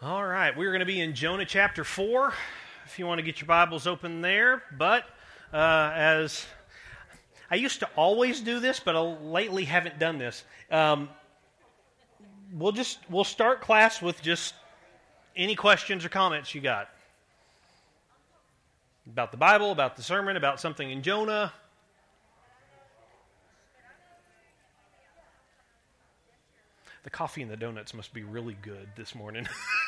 All right, we're going to be in Jonah chapter 4, if you want to get your Bibles open there. But as I used to always do this, but I lately haven't done this. We'll start class with just any questions or comments you got about the Bible, about the sermon, about something in Jonah. The coffee and the donuts must be really good this morning.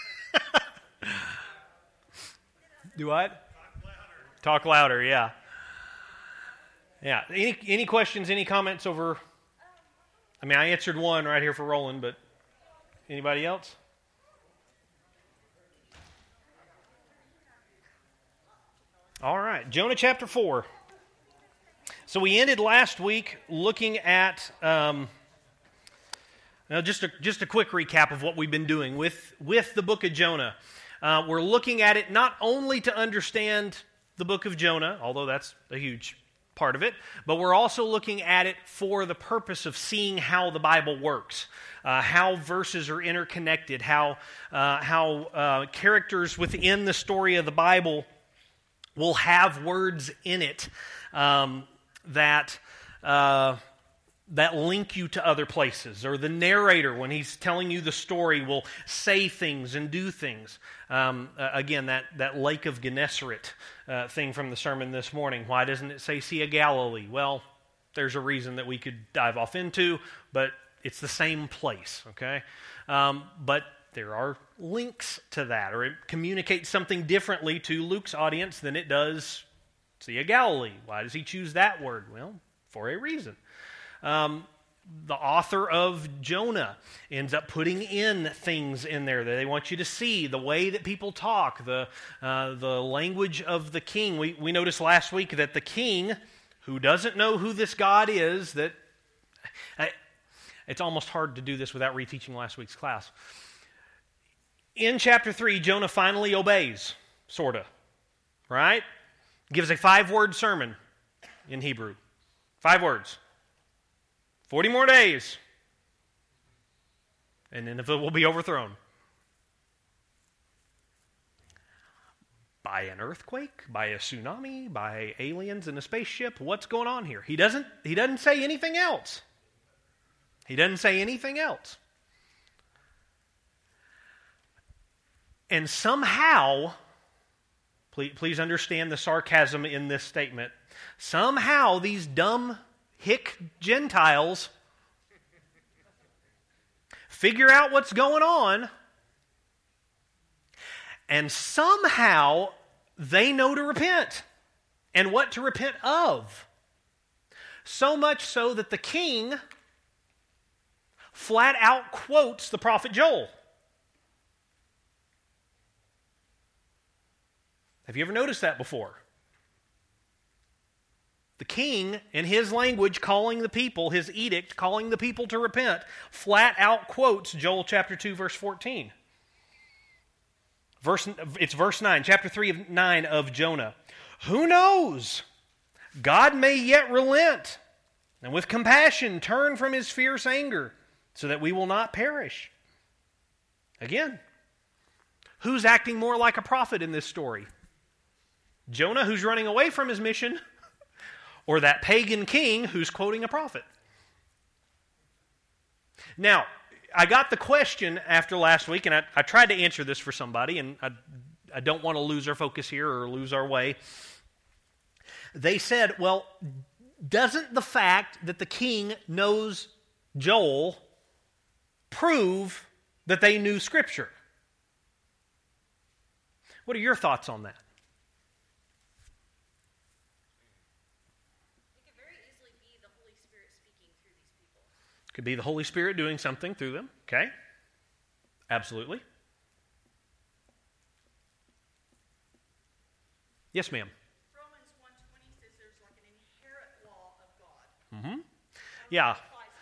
Do what? Talk louder, yeah. Yeah. Any questions, any comments over? I mean, I answered one right here for Roland, but anybody else? All right, Jonah chapter 4. So we ended last week looking at just a quick recap of what we've been doing with the book of Jonah. We're looking at it not only to understand the book of Jonah, although that's a huge part of it, but we're also looking at it for the purpose of seeing how the Bible works, how verses are interconnected, how characters within the story of the Bible will have words in it that link you to other places, or the narrator, when he's telling you the story, will say things and do things. Again, that Lake of Gennesaret thing from the sermon this morning. Why doesn't it say Sea of Galilee? Well, there's a reason that we could dive off into, but it's the same place, okay? But there are links to that, or it communicates something differently to Luke's audience than it does Sea of Galilee. Why does he choose that word? Well, for a reason. The author of Jonah ends up putting in things in there that they want you to see, the way that people talk, the language of the king. We noticed last week that the king, who doesn't know who this God is, it's almost hard to do this without reteaching last week's class. In chapter 3, Jonah finally obeys, sort of, right? Gives a 5-word sermon in Hebrew. 5 words. 40 more days, and Nineveh will be overthrown. By an earthquake, by a tsunami, by aliens in a spaceship. What's going on here? He doesn't say anything else. He doesn't say anything else. And somehow, please understand the sarcasm in this statement, somehow these dumb hick Gentiles figure out what's going on, and somehow they know to repent and what to repent of. So much so that the king flat out quotes the prophet Joel. Have you ever noticed that before? The king, in his language, calling the people, his edict, calling the people to repent, flat out quotes Joel chapter 2, verse 14. It's verse 9, chapter 3 of 9 of Jonah. Who knows? God may yet relent, and with compassion turn from his fierce anger, so that we will not perish. Again, who's acting more like a prophet in this story? Jonah, who's running away from his mission, or that pagan king who's quoting a prophet? Now, I got the question after last week, and I tried to answer this for somebody, and I don't want to lose our focus here or lose our way. They said, well, doesn't the fact that the king knows Joel prove that they knew Scripture? What are your thoughts on that? Could be the Holy Spirit doing something through them. Okay? Absolutely. Yes, ma'am. Romans 1:20 says there's like an inherent law of God. Mm-hmm. Yeah.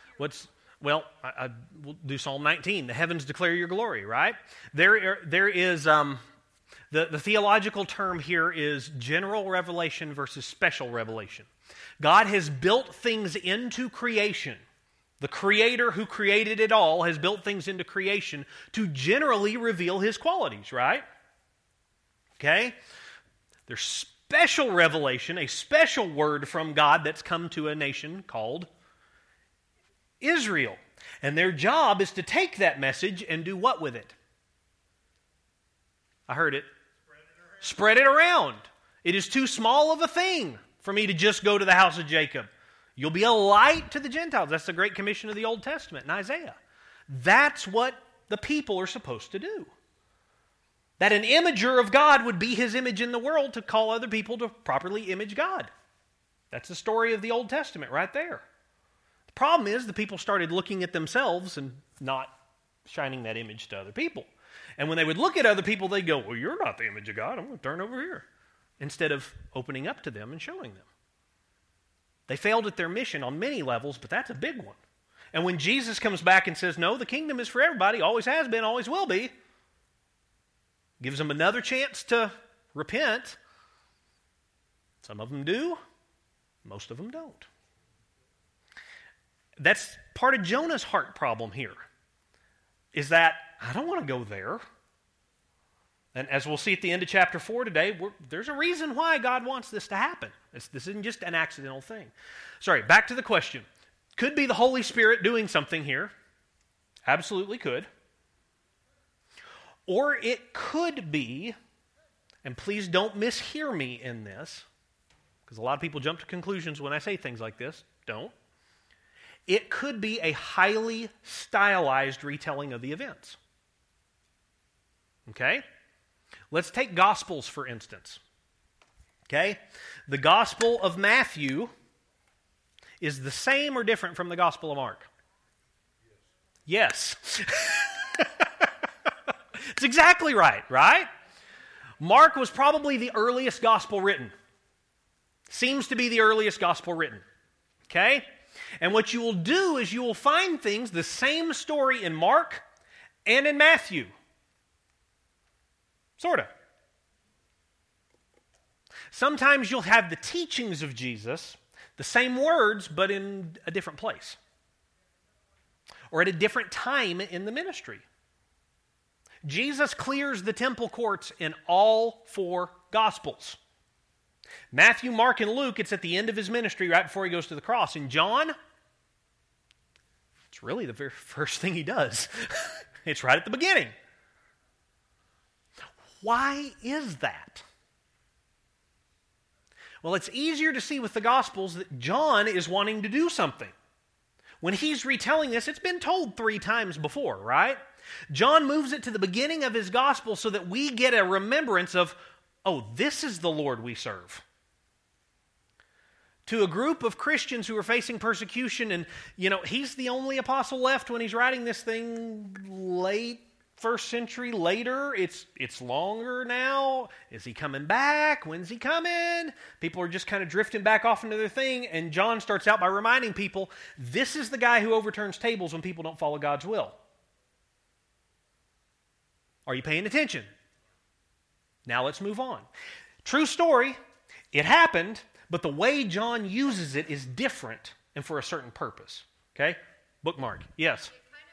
I will do Psalm 19. The heavens declare your glory, right? There is, the theological term here is general revelation versus special revelation. God has built things into creation The Creator who created it all has built things into creation to generally reveal His qualities, right? Okay? There's special revelation, a special word from God that's come to a nation called Israel. And their job is to take that message and do what with it? I heard it. Spread it around. It is too small of a thing for me to just go to the house of Jacob. You'll be a light to the Gentiles. That's the Great Commission of the Old Testament in Isaiah. That's what the people are supposed to do. That an imager of God would be His image in the world to call other people to properly image God. That's the story of the Old Testament right there. The problem is the people started looking at themselves and not shining that image to other people. And when they would look at other people, they'd go, well, you're not the image of God. I'm going to turn over here. Instead of opening up to them and showing them. They failed at their mission on many levels, but that's a big one. And when Jesus comes back and says, no, the kingdom is for everybody, always has been, always will be, gives them another chance to repent. Some of them do, most of them don't. That's part of Jonah's heart problem here, is that I don't want to go there. And as we'll see at the end of chapter 4 today, there's a reason why God wants this to happen. This isn't just an accidental thing. Sorry, back to the question. Could be the Holy Spirit doing something here. Absolutely could. Or it could be, and please don't mishear me in this, because a lot of people jump to conclusions when I say things like this. Don't. It could be a highly stylized retelling of the events. Okay? Let's take Gospels, for instance. Okay? The Gospel of Matthew is the same or different from the Gospel of Mark? Yes. It's exactly right, right? Mark was probably the earliest Gospel written. Seems to be the earliest Gospel written. Okay? And what you will do is you will find things, the same story in Mark and in Matthew. Sort of. Sometimes you'll have the teachings of Jesus, the same words, but in a different place. Or at a different time in the ministry. Jesus clears the temple courts in all 4 Gospels. Matthew, Mark, and Luke, it's at the end of his ministry right before he goes to the cross. In John, it's really the very first thing he does. It's right at the beginning. Why is that? Well, it's easier to see with the Gospels that John is wanting to do something. When he's retelling this, it's been told 3 times before, right? John moves it to the beginning of his Gospel so that we get a remembrance of, oh, this is the Lord we serve. To a group of Christians who are facing persecution, and, he's the only apostle left when he's writing this thing late 1st century later. It's longer now. Is he coming back? When's he coming? People are just kind of drifting back off into their thing, and John starts out by reminding people, this is the guy who overturns tables when people don't follow God's will. Are you paying attention? Now let's move on. True story, it happened, but the way John uses it is different and for a certain purpose. Okay? Bookmark. Yes.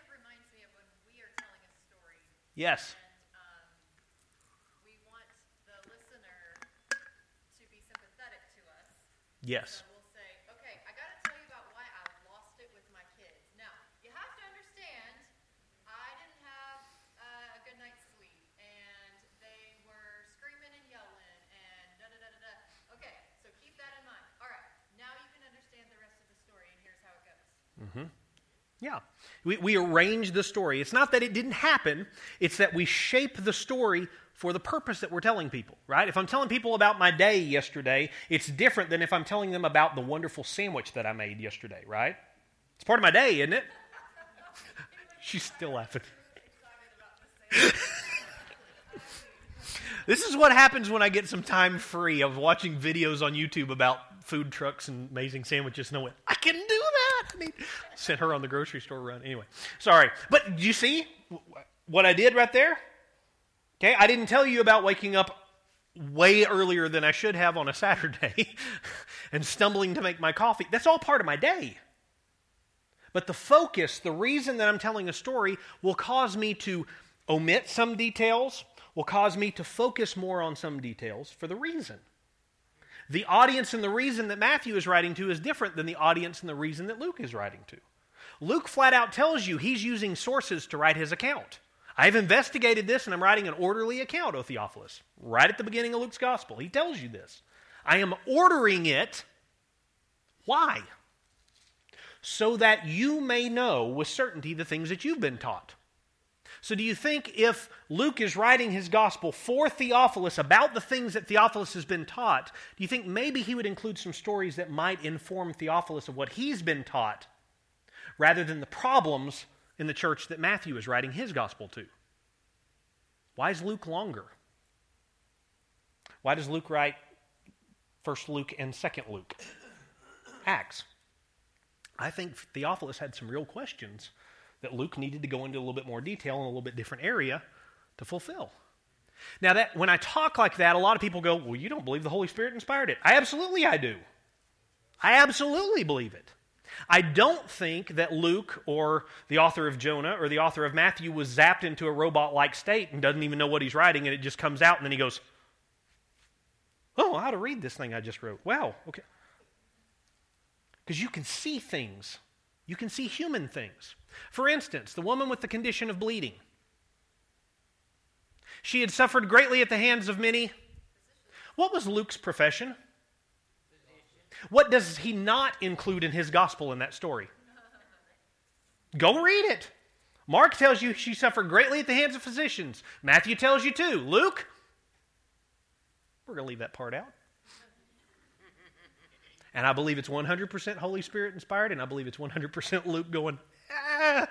Yes. And we want the listener to be sympathetic to us. Yes. So we'll say, okay, I got to tell you about why I lost it with my kids. Now, you have to understand, I didn't have a good night's sleep, and they were screaming and yelling, and da-da-da-da-da. Okay, so keep that in mind. All right, now you can understand the rest of the story, and here's how it goes. Mm-hmm. Yeah. We arrange the story. It's not that it didn't happen. It's that we shape the story for the purpose that we're telling people, right? If I'm telling people about my day yesterday, it's different than if I'm telling them about the wonderful sandwich that I made yesterday, right? It's part of my day, isn't it? She's still laughing. This is what happens when I get some time free of watching videos on YouTube about food trucks and amazing sandwiches, and I went, I can do that. Sent her on the grocery store run. Anyway, sorry. But do you see what I did right there? Okay, I didn't tell you about waking up way earlier than I should have on a Saturday and stumbling to make my coffee. That's all part of my day. But the focus, the reason that I'm telling a story, will cause me to omit some details, will cause me to focus more on some details for the reason. The audience and the reason that Matthew is writing to is different than the audience and the reason that Luke is writing to. Luke flat out tells you he's using sources to write his account. I've investigated this and I'm writing an orderly account, O Theophilus. Right at the beginning of Luke's gospel. He tells you this. I am ordering it. Why? So that you may know with certainty the things that you've been taught. So do you think if Luke is writing his gospel for Theophilus about the things that Theophilus has been taught, do you think maybe he would include some stories that might inform Theophilus of what he's been taught rather than the problems in the church that Matthew is writing his gospel to? Why is Luke longer? Why does Luke write 1st Luke and 2nd Luke? Acts. I think Theophilus had some real questions that Luke needed to go into a little bit more detail in a little bit different area to fulfill. Now, that when I talk like that, a lot of people go, well, you don't believe the Holy Spirit inspired it. I do. I absolutely believe it. I don't think that Luke or the author of Jonah or the author of Matthew was zapped into a robot-like state and doesn't even know what he's writing, and it just comes out, and then he goes, oh, how to read this thing I just wrote. Wow, okay. Because you can see things. You can see human things. For instance, the woman with the condition of bleeding. She had suffered greatly at the hands of many. What was Luke's profession? What does he not include in his gospel in that story? Go read it. Mark tells you she suffered greatly at the hands of physicians. Matthew tells you too. Luke? We're going to leave that part out. And I believe it's 100% Holy Spirit inspired, and I believe it's 100% Luke going, ah.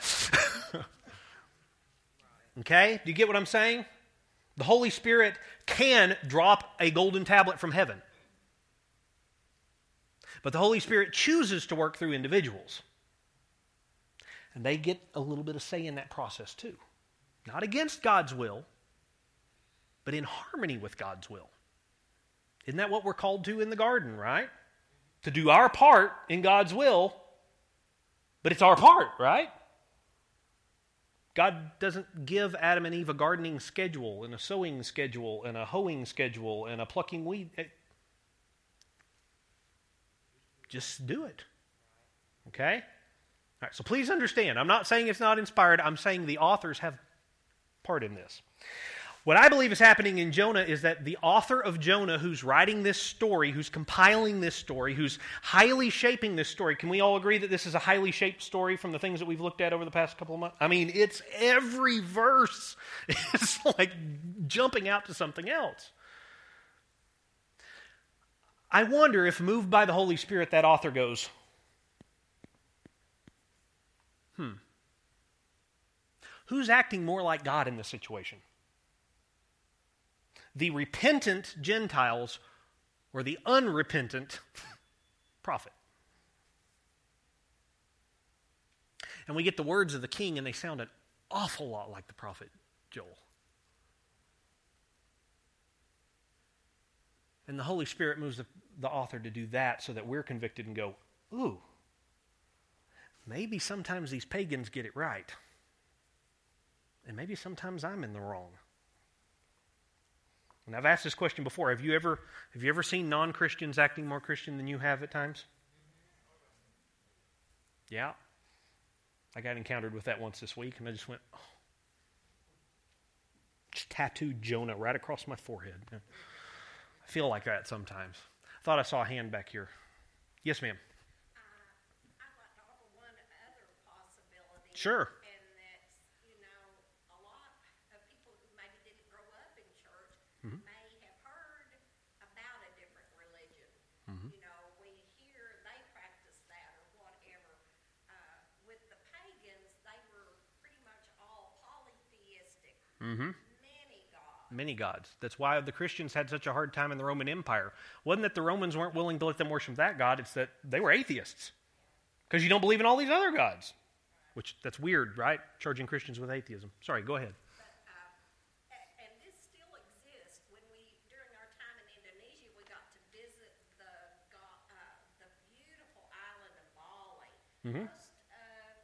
Okay? Do you get what I'm saying? The Holy Spirit can drop a golden tablet from heaven. But the Holy Spirit chooses to work through individuals. And they get a little bit of say in that process too. Not against God's will, but in harmony with God's will. Isn't that what we're called to in the garden, right? To do our part in God's will, but it's our part, right? God doesn't give Adam and Eve a gardening schedule and a sowing schedule and a hoeing schedule and a plucking weed. Just do it. Okay? All right, so please understand, I'm not saying it's not inspired. I'm saying the authors have part in this. What I believe is happening in Jonah is that the author of Jonah, who's writing this story, who's compiling this story, who's highly shaping this story, can we all agree that this is a highly shaped story from the things that we've looked at over the past couple of months? I mean, it's every verse is like jumping out to something else. I wonder if, moved by the Holy Spirit, that author goes, who's acting more like God in this situation? The repentant Gentiles or the unrepentant prophet? And we get the words of the king, and they sound an awful lot like the prophet Joel. And the Holy Spirit moves the author to do that so that we're convicted and go, ooh, maybe sometimes these pagans get it right. And maybe sometimes I'm in the wrong. And I've asked this question before. Have you ever seen non-Christians acting more Christian than you have at times? Yeah. I got encountered with that once this week, and I just went, oh. Just tattooed Jonah right across my forehead. I feel like that sometimes. I thought I saw a hand back here. Yes, ma'am. I'd like to offer one other possibility. Sure. And that's, a lot of people who maybe didn't grow up in church may have heard about a different religion. We hear they practice that or whatever. With the pagans, they were pretty much all polytheistic. Many gods. That's why the Christians had such a hard time in the Roman Empire. Wasn't that the Romans weren't willing to let them worship that God, it's that they were atheists. Because you don't believe in all these other gods. Which, that's weird, right? Charging Christians with atheism. Sorry, go ahead. And this still exists. During our time in Indonesia, we got to visit the beautiful island of Bali. Just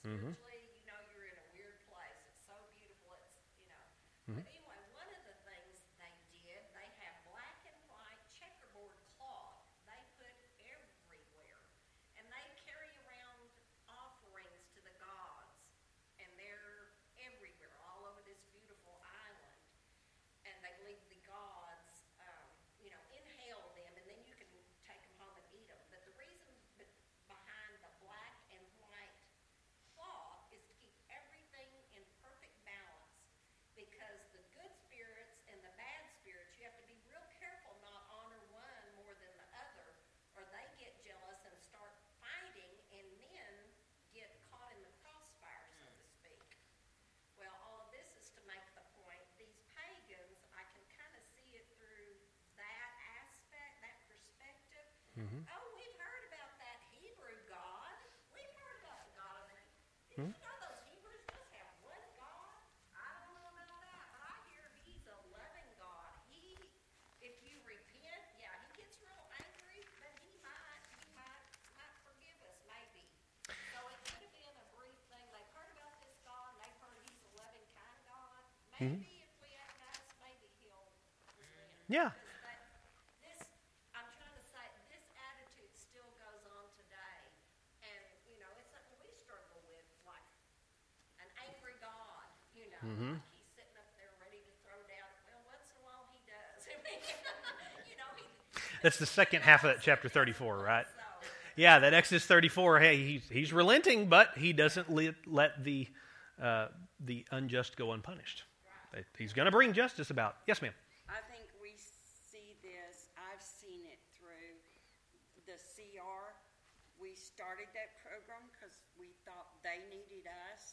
Spiritually, you know, you're in a weird place. It's so beautiful. It's, you know. But anyway, one of the things they did, they have black and white checkerboard cloth they put everywhere. And they carry around offerings to the gods. And they're everywhere, all over this beautiful island. And they leave the gods, you know, inhale them, and then you can take them home and eat them. But the reason behind the black and white cloth is to keep everything in perfect balance. Because the good spirits and the bad spirits, you have to be real careful not honor one more than the other, or they get jealous and start fighting and then get caught in the crossfire, so to speak. Well, all of this is to make the point, these pagans, I can kind of see it through that aspect, that perspective. Oh, we've heard about that Hebrew God. We've heard about the God of the Did you know those Hebrews just have one God? I don't know about that, but I hear he's a loving God. If you repent, yeah, he gets real angry, but he might forgive us, maybe. So it could have been a brief thing. They've heard about this God, and they've heard he's a loving, kind God. Maybe if we act nice, maybe he'll relent. Yeah. I'm trying to say, this attitude still goes on today. And, you know, it's something we struggle with, like an angry God, you know. Like he's sitting up there ready to throw down. Well, once in a while he does. I mean, you know, That's the second half of that chapter 34, right? so, Yeah, that Exodus 34, hey, he's relenting, but he doesn't let the unjust go unpunished. He's going to bring justice about. Yes, ma'am. I think we see this, I've seen it through the CR. We started that program because we thought they needed us.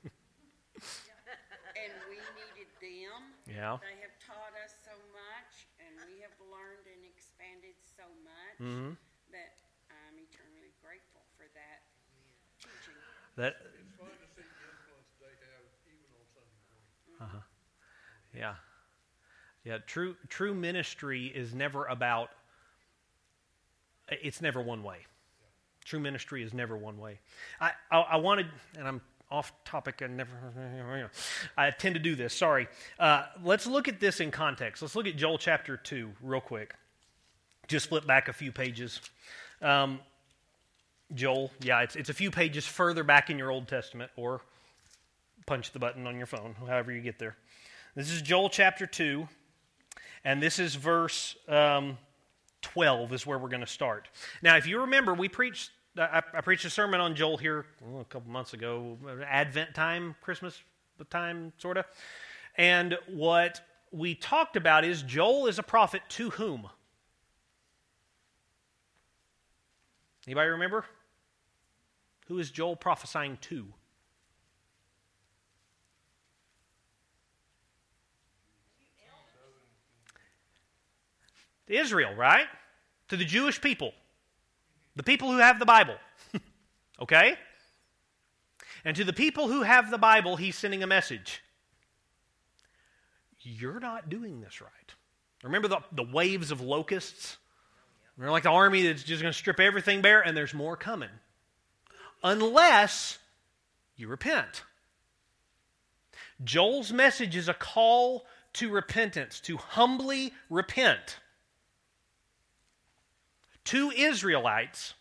And we needed them. Yeah. They have taught us so much, and we have learned and expanded so much that I'm eternally grateful for that teaching. That It's fun to see the influence they have even on Sunday morning. Yeah, true ministry is never about. It's never one way. True ministry is never one way. I wanted, and I'm off topic. I tend to do this. Sorry. Let's look at this in context. Let's look at Joel chapter 2 real quick. Just flip back a few pages. Joel, yeah, it's a few pages further back in your Old Testament, or punch the button on your phone, however you get there. This is Joel chapter 2, and this is verse 12 is where we're going to start. Now, if you remember, I preached a sermon on Joel here a couple months ago, Advent time, Christmas time, sort of. And what we talked about is Joel is a prophet to whom? Anybody remember? Who is Joel prophesying to? To Israel, right? To the Jewish people. The people who have the Bible. Okay? And to the people who have the Bible, he's sending a message. You're not doing this right. Remember the waves of locusts? They're like the army that's just going to strip everything bare, and there's more coming. Unless you repent. Joel's message is a call to repentance, to humbly repent. To Israelites,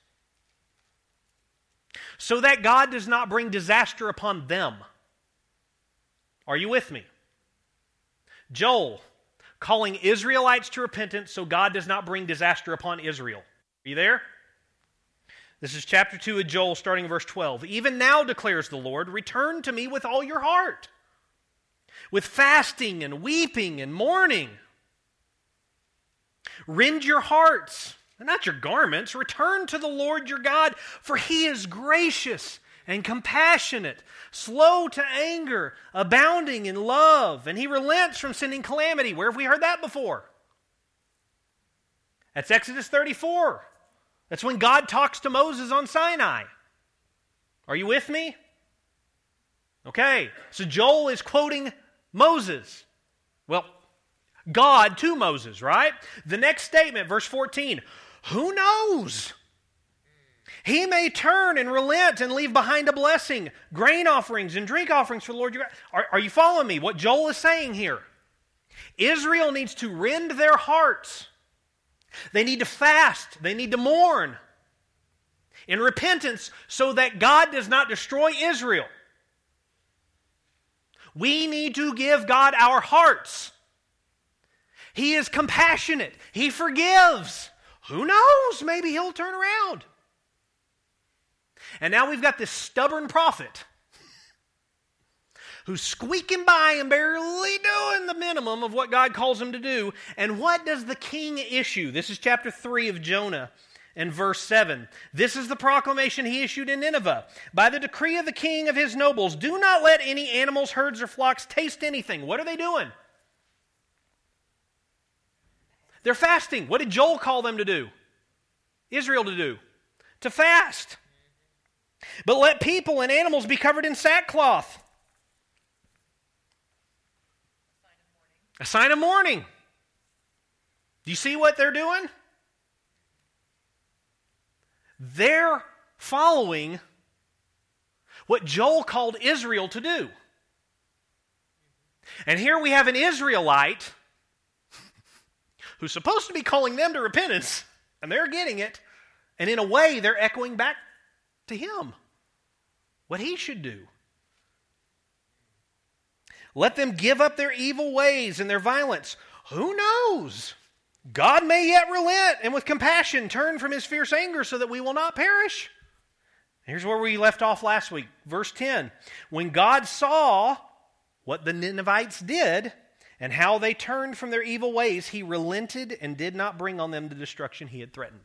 so that God does not bring disaster upon them. Are you with me? Joel, calling Israelites to repentance so God does not bring disaster upon Israel. Are you there? This is chapter 2 of Joel, starting in verse 12. Even now, declares the Lord, return to me with all your heart, with fasting and weeping and mourning. Rend your hearts, and not your garments. Return to the Lord your God, for he is gracious and compassionate, slow to anger, abounding in love, and he relents from sending calamity. Where have we heard that before? That's Exodus 34. That's when God talks to Moses on Sinai. Are you with me? Okay, so Joel is quoting Moses. Well, God to Moses, right? The next statement, verse 14. Who knows? He may turn and relent and leave behind a blessing, grain offerings and drink offerings for the Lord your God. Are you following me? What Joel is saying here. Israel needs to rend their hearts. They need to fast. They need to mourn in repentance so that God does not destroy Israel. We need to give God our hearts. He is compassionate. He forgives. Who knows? Maybe He'll turn around. And now we've got this stubborn prophet who's squeaking by and barely doing the minimum of what God calls him to do. And what does the king issue? This is chapter 3 of Jonah and verse 7. This is the proclamation he issued in Nineveh. By the decree of the king of his nobles, do not let any animals, herds, or flocks taste anything. What are they doing? They're fasting. What did Joel call them to do? Israel to do? To fast. But let people and animals be covered in sackcloth. A sign of mourning. Do you see what they're doing? They're following what Joel called Israel to do. And here we have an Israelite who's supposed to be calling them to repentance, and they're getting it, and in a way they're echoing back to him what he should do. Let them give up their evil ways and their violence. Who knows? God may yet relent and with compassion turn from His fierce anger so that we will not perish. Here's where we left off last week. Verse 10. When God saw what the Ninevites did and how they turned from their evil ways, He relented and did not bring on them the destruction He had threatened.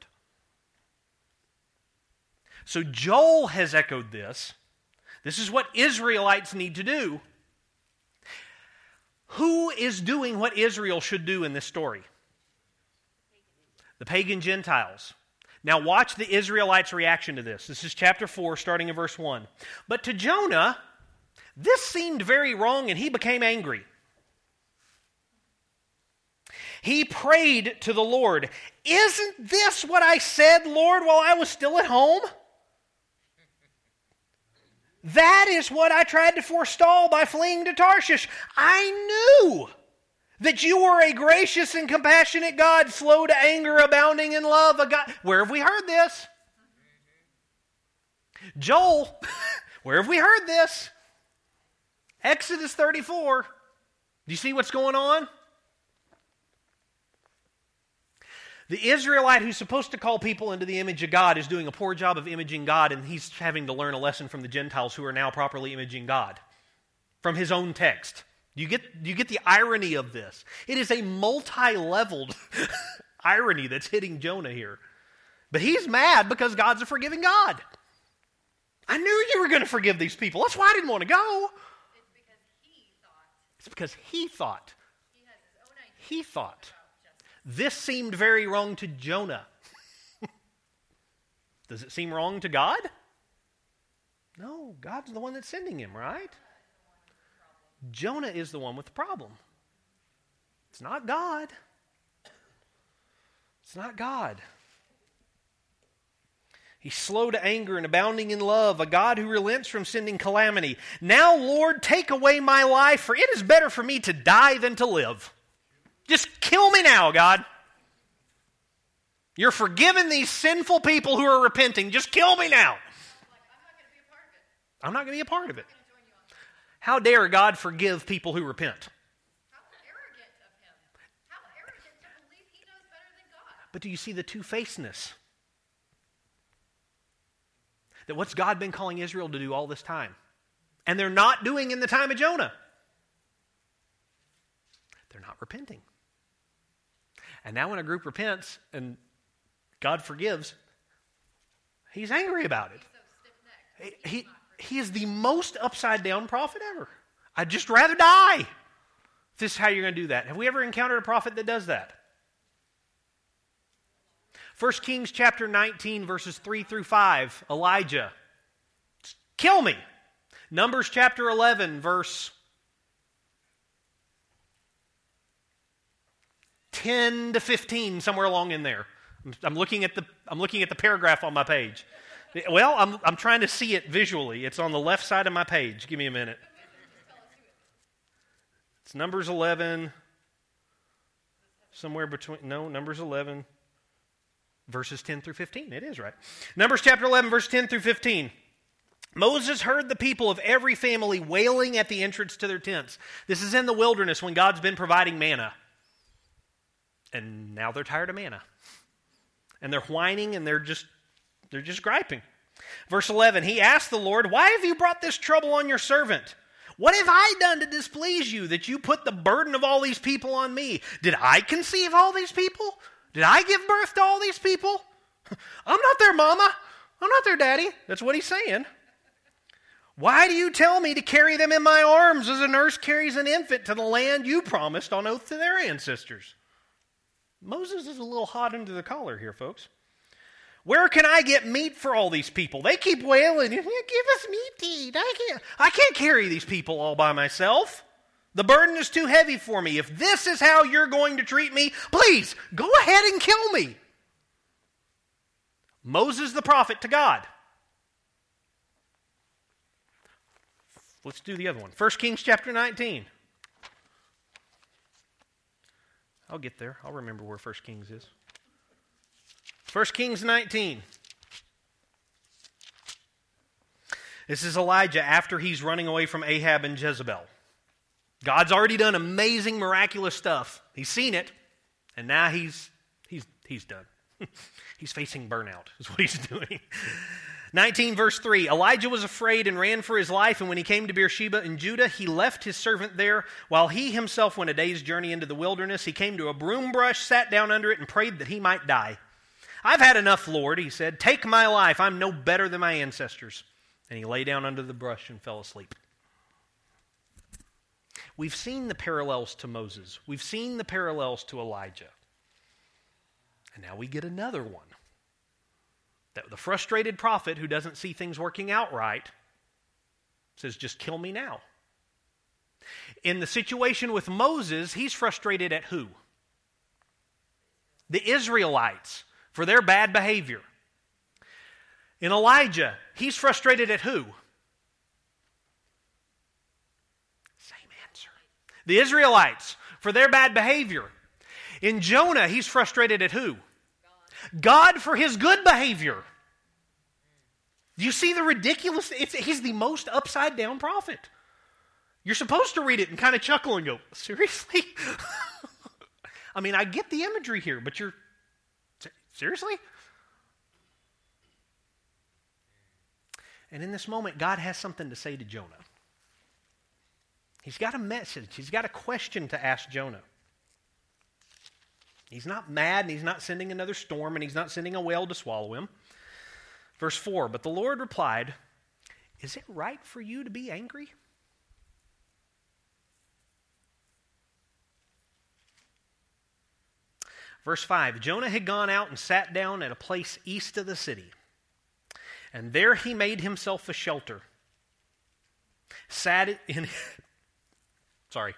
So Joel has echoed this. This is what Israelites need to do. Who is doing what Israel should do in this story? The pagan Gentiles. Now watch the Israelites' reaction to this. This is chapter 4, starting in verse 1. But to Jonah, this seemed very wrong, and he became angry. He prayed to the Lord, "Isn't this what I said, Lord, while I was still at home? That is what I tried to forestall by fleeing to Tarshish. I knew that you were a gracious and compassionate God, slow to anger, abounding in love, a God." Where have we heard this? Joel, where have we heard this? Exodus 34. Do you see what's going on? The Israelite who's supposed to call people into the image of God is doing a poor job of imaging God, and he's having to learn a lesson from the Gentiles who are now properly imaging God from his own text. Do you get the irony of this? It is a multi-leveled irony that's hitting Jonah here. But he's mad because God's a forgiving God. I knew you were going to forgive these people. That's why I didn't want to go. It's because he thought. He He has his own idea. He thought. about justice. This seemed very wrong to Jonah. Does it seem wrong to God? No, God's the one that's sending him, right? Jonah is the one with the problem. It's not God. It's not God. He's slow to anger and abounding in love, a God who relents from sending calamity. Now, Lord, take away my life, for it is better for me to die than to live. Just kill me now, God. You're forgiving these sinful people who are repenting. Just kill me now. I'm not going to be a part of it. I'm not going to be a part of it. I'm going to join you on this. How dare God forgive people who repent? How arrogant of him. How arrogant to believe he knows better than God. But do you see the two-facedness? That what's God been calling Israel to do all this time? And they're not doing in the time of Jonah. They're not repenting. And now when a group repents and God forgives, he's angry about it. So stiff-necked. He is the most upside-down prophet ever. I'd just rather die. If this is how you're going to do that. Have we ever encountered a prophet that does that? 1 Kings chapter 19, verses 3 through 5, Elijah. Kill me. Numbers chapter 11, verse 10 to 15, somewhere along in there. I'm looking at the paragraph on my page. Well, I'm trying to see it visually. It's on the left side of my page. Give me a minute. It's Numbers 11, somewhere between, no, Numbers 11, verses 10 through 15. It is right. Numbers chapter 11, verse 10 through 15. Moses heard the people of every family wailing at the entrance to their tents. This is in the wilderness when God's been providing manna. And now they're tired of manna. And they're whining and they're just griping. Verse 11, he asked the Lord, why have you brought this trouble on your servant? What have I done to displease you that you put the burden of all these people on me? Did I conceive all these people? Did I give birth to all these people? I'm not their mama. I'm not their daddy. That's what he's saying. Why do you tell me to carry them in my arms as a nurse carries an infant to the land you promised on oath to their ancestors? Moses is a little hot under the collar here, folks. Where can I get meat for all these people? They keep wailing, give us meat to eat. I can't carry these people all by myself. The burden is too heavy for me. If this is how you're going to treat me, please, go ahead and kill me. Moses the prophet to God. Let's do the other one. 1 Kings chapter 19. I'll get there. I'll remember where 1 Kings is. 1 Kings 19. This is Elijah after he's running away from Ahab and Jezebel. God's already done amazing, miraculous stuff. He's seen it, and now he's done. He's facing burnout, is what he's doing. 19 verse 3, Elijah was afraid and ran for his life, and when he came to Beersheba in Judah, he left his servant there. While he himself went a day's journey into the wilderness, he came to a broom brush, sat down under it, and prayed that he might die. I've had enough, Lord, he said. Take my life. I'm no better than my ancestors. And he lay down under the brush and fell asleep. We've seen the parallels to Moses. We've seen the parallels to Elijah. And now we get another one. That the frustrated prophet who doesn't see things working out right says, just kill me now. In the situation with Moses, he's frustrated at who? The Israelites for their bad behavior. In Elijah, he's frustrated at who? Same answer. The Israelites for their bad behavior. In Jonah, he's frustrated at who? God for his good behavior. Do you see the ridiculous? He's the most upside down prophet. You're supposed to read it and kind of chuckle and go, seriously? I mean, I get the imagery here, but seriously? And in this moment, God has something to say to Jonah. He's got a message. He's got a question to ask Jonah. He's not mad, and he's not sending another storm, and he's not sending a whale to swallow him. Verse 4, but the Lord replied, is it right for you to be angry? Verse 5, Jonah had gone out and sat down at a place east of the city, and there he made himself a shelter. Sat in... Sorry.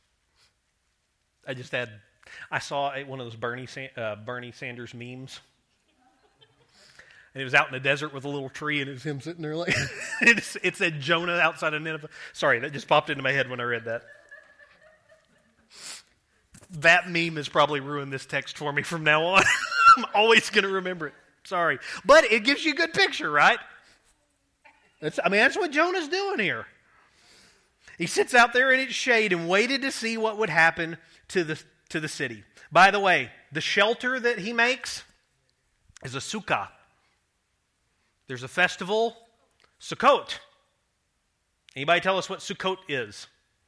I saw one of those Bernie Sanders memes. And it was out in the desert with a little tree, and it was him sitting there like... it said Jonah outside of Nineveh. Sorry, that just popped into my head when I read that. That meme has probably ruined this text for me from now on. I'm always going to remember it. Sorry. But it gives you a good picture, right? That's what Jonah's doing here. He sits out there in its shade and waited to see what would happen to the city. By the way, the shelter that he makes is a sukkah. There's a festival, Sukkot. Anybody tell us what Sukkot is?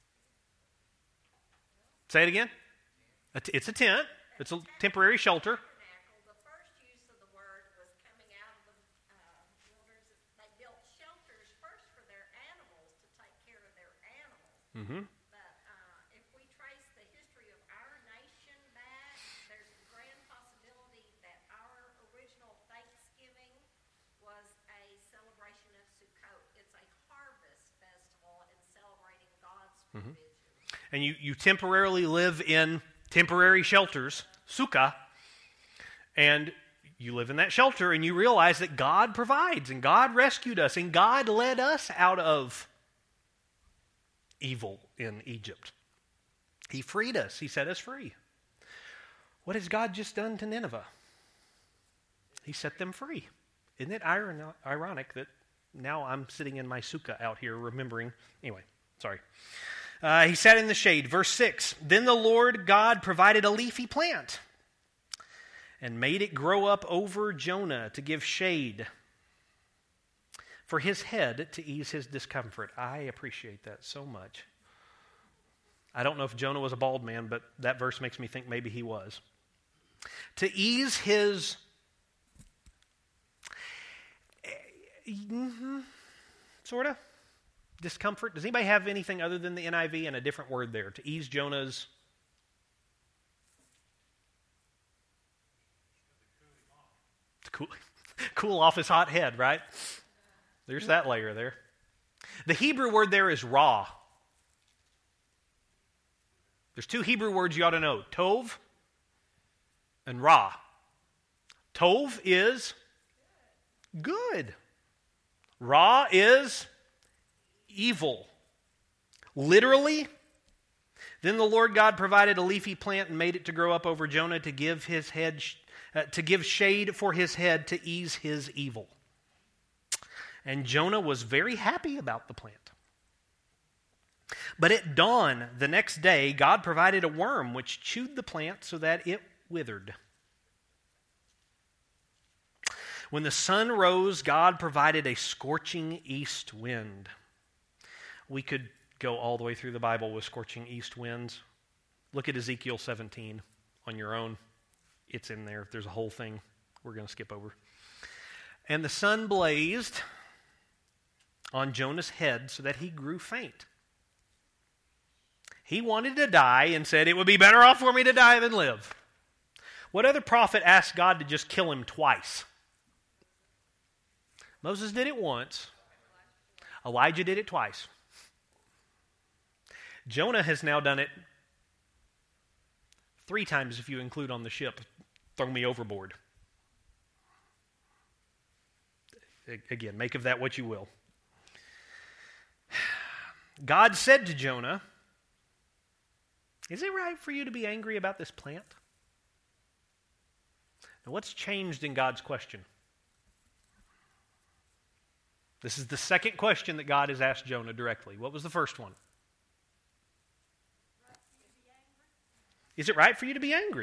Say it again. It's a tent. It's a temporary shelter. The first use of the word was coming out of the wilderness. They built shelters first for their animals to take care of their animals. Mm-hmm. But if we trace the history of our nation back, there's a grand possibility that our original Thanksgiving was a celebration of Sukkot. It's a harvest festival and celebrating God's provision. And you temporarily live in temporary shelters, sukkah, and you live in that shelter and you realize that God provides and God rescued us and God led us out of evil in Egypt. He freed us. He set us free. What has God just done to Nineveh? He set them free. Isn't it ironic that now I'm sitting in my sukkah out here remembering? Anyway, sorry. He sat in the shade. Verse 6, then the Lord God provided a leafy plant and made it grow up over Jonah to give shade for his head to ease his discomfort. I appreciate that so much. I don't know if Jonah was a bald man, but that verse makes me think maybe he was. To ease his sort of discomfort. Does anybody have anything other than the NIV and a different word there? To ease Jonah's cool off his hot head, right? There's that layer there. The Hebrew word there is ra. There's two Hebrew words you ought to know, tov and ra. Tov is good. Ra is evil. Literally, then the Lord God provided a leafy plant and made it to grow up over Jonah to give his head, to give shade for his head to ease his evil. And Jonah was very happy about the plant. But at dawn the next day, God provided a worm which chewed the plant so that it withered. When the sun rose, God provided a scorching east wind. We could go all the way through the Bible with scorching east winds. Look at Ezekiel 17 on your own. It's in there. There's a whole thing we're going to skip over. And the sun blazed on Jonah's head so that he grew faint. He wanted to die and said, it would be better off for me to die than live. What other prophet asked God to just kill him twice? Moses did it once. Elijah did it twice. Jonah has now done it 3 times if you include on the ship, throw me overboard. Again, make of that what you will. God said to Jonah, is it right for you to be angry about this plant? Now, what's changed in God's question? This is the second question that God has asked Jonah directly. What was the first one? Is it right for you to be angry?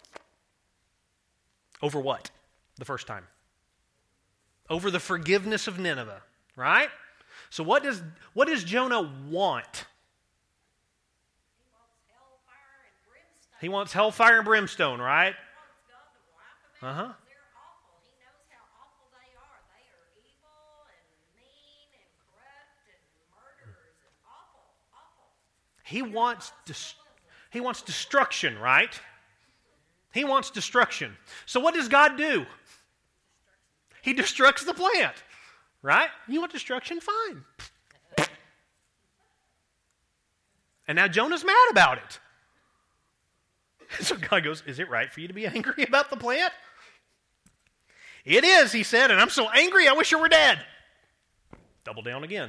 Over what? The first time. Over the forgiveness of Nineveh, right? So what does Jonah want? He wants hellfire and brimstone, right? They're awful. He knows how awful they are. They are evil and mean and corrupt and murderers and awful, awful. He wants destruction, right? He wants destruction. So what does God do? He destructs the plant, right? You want destruction? Fine. And now Jonah's mad about it. So God goes, is it right for you to be angry about the plant? It is, he said, and I'm so angry I wish I were dead. Double down again.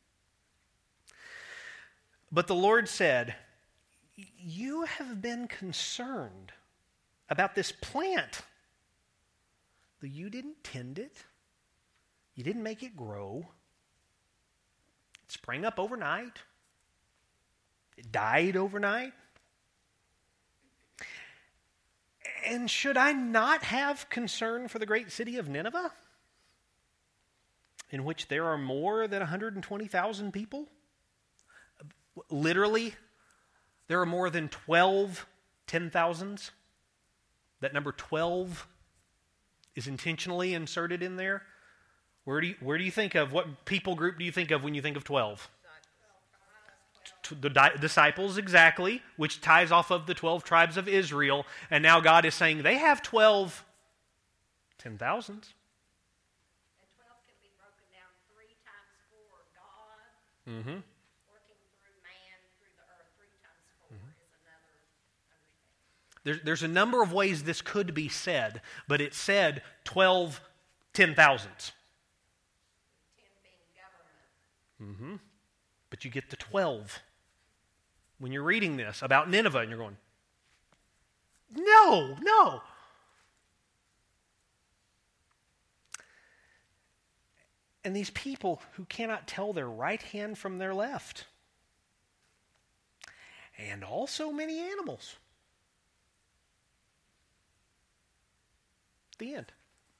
But the Lord said, you have been concerned about this plant, though you didn't tend it. You didn't make it grow. It sprang up overnight. It died overnight. And should I not have concern for the great city of Nineveh, in which there are more than 120,000 people? Literally, there are more than 12 10,000s. That number 12 is intentionally inserted in there. Where do you think of, what people group do you think of when you think of 12? The disciples, exactly, which ties off of the 12 tribes of Israel. And now God is saying they have 12 10,000s. And 12 can be broken down 3 times 4. God working through man, through the earth, 3 times 4 is another understanding. There's a number of ways this could be said, but it said 12 10,000s. 10 being government. But you get to 12 when you're reading this about Nineveh, and you're going, no. And these people who cannot tell their right hand from their left. And also many animals. The end.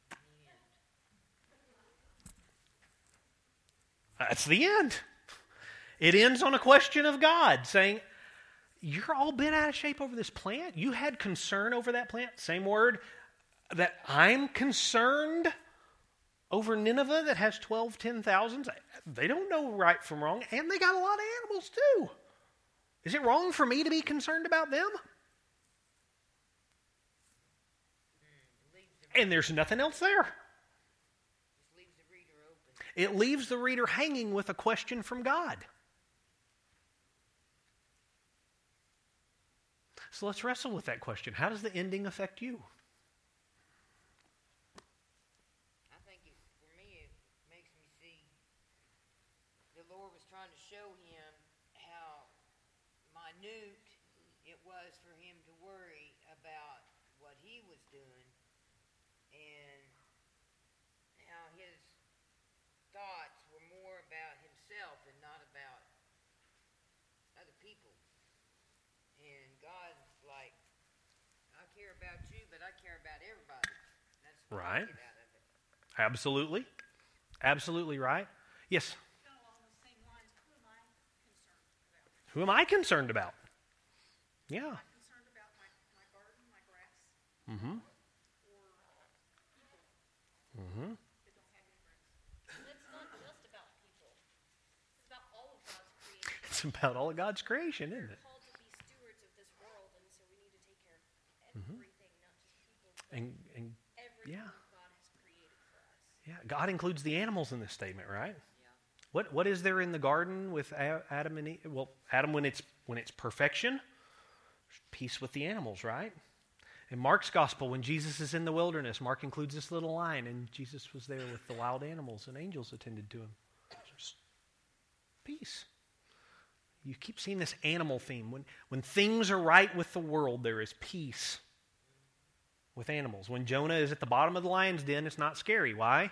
That's the end. It ends on a question of God saying, you're all bent out of shape over this plant? You had concern over that plant? Same word, that I'm concerned over Nineveh that has 12 10,000s. They don't know right from wrong, and they got a lot of animals too. Is it wrong for me to be concerned about them? And there's nothing else there. It leaves the reader hanging with a question from God. So let's wrestle with that question. How does the ending affect you? I think for me, it makes me see the Lord was trying to show him how minute it was for him to worry about what he was doing, and how his thoughts were more about himself and not about other people. And God's like, I care about you, but I care about everybody. That's what I Right. get out of it. Absolutely. Absolutely right. Yes? Kind of along the same lines, who am I concerned about? Who am I concerned about? Yeah. Am I concerned about my garden, my grass, Mm-hmm. or people Mm-hmm. that don't have any grass? And it's not just about people. It's about all of God's creation. It's about all of God's creation, isn't it? We're called to be stewards of this world, and so we need to take care of everything, not just people, but And everything yeah. God has created for us. Yeah, God includes the animals in this statement, right? Yeah. What is there in the garden with Adam and Eve? Well, Adam when it's perfection, peace with the animals, right? In Mark's gospel, when Jesus is in the wilderness, Mark includes this little line, and Jesus was there with the wild animals, and angels attended to him. Just peace. You keep seeing this animal theme. When things are right with the world, there is peace with animals. When Jonah is at the bottom of the lion's den, it's not scary. Why?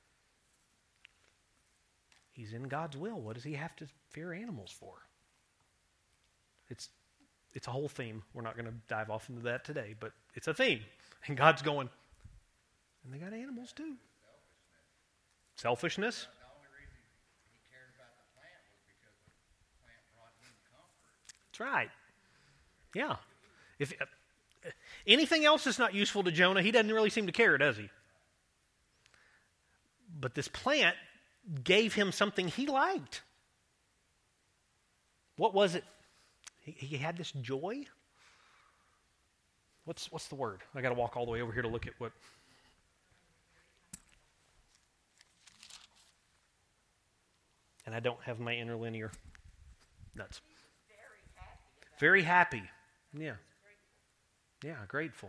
He's in God's will. What does he have to fear animals for? It's a whole theme. We're not going to dive off into that today, but it's a theme. And God's going, and they got animals too. Selfishness. The only reason he cared about the plant was because the plant brought him comfort. That's right. Yeah. If anything else is not useful to Jonah, he doesn't really seem to care, does he? But this plant gave him something he liked. What was it? He had this joy. What's the word? I got to walk all the way over here to look at what. And I don't have my interlinear nuts. Very happy. Yeah. Yeah, grateful.